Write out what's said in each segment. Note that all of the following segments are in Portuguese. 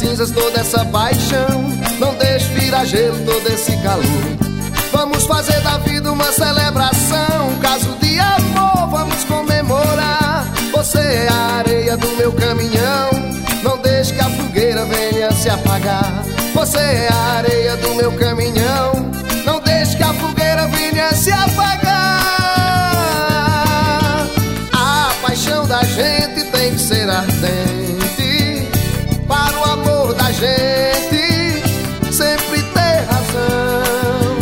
cinzas toda essa paixão, não deixe virar gelo todo esse calor. Vamos fazer da vida uma celebração, caso de amor vamos comemorar. Você é a areia do meu caminhão, não deixe que a fogueira venha se apagar. Você é a areia do meu caminhão, não deixe que a fogueira venha se apagar. A paixão da gente tem que ser ardente, para o amor da gente sempre ter razão.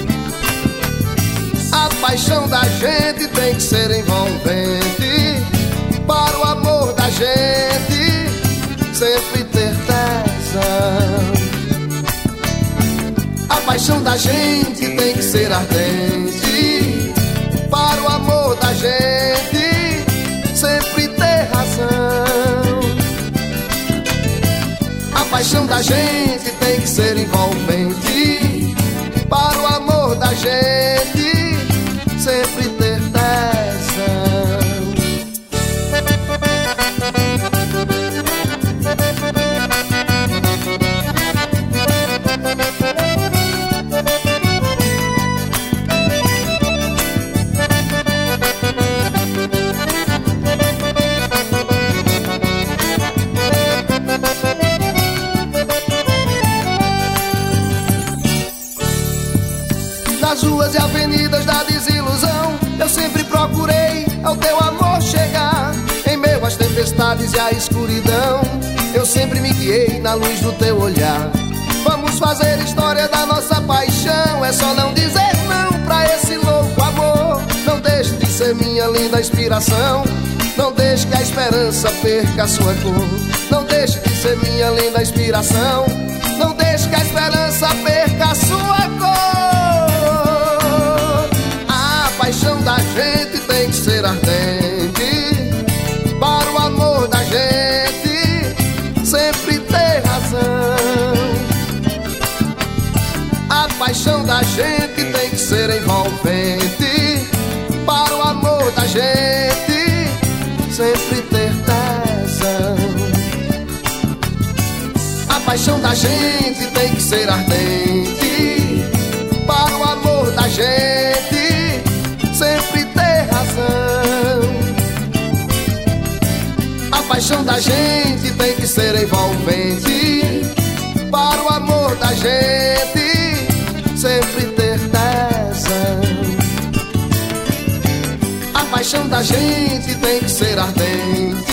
A paixão da gente tem que ser envolvente, para o amor da gente sempre ter tesão. A paixão da gente tem que ser ardente, para o amor da gente sempre ter razão. A paixão da gente tem que ser envolvente, para o amor da gente sempre ter tesão. Nas ruas e avenidas da desilusão, eu sempre procurei ao teu amor chegar. Em meio às tempestades e à escuridão, eu sempre me guiei na luz do teu olhar. Vamos fazer história da nossa paixão, é só não dizer não pra esse louco amor. Não deixe de ser minha linda inspiração, não deixe que a esperança perca a sua cor. Não deixe de ser minha linda inspiração, não deixe que a esperança perca a sua cor. A paixão da gente tem que ser ardente, para o amor da gente sempre ter razão. A paixão da gente tem que ser envolvente, para o amor da gente sempre ter tesão. A paixão da gente tem que ser ardente, para o amor da gente sempre ter razão. A paixão da gente tem que ser envolvente, para o amor da gente sempre ter tesão. A paixão da gente tem que ser ardente,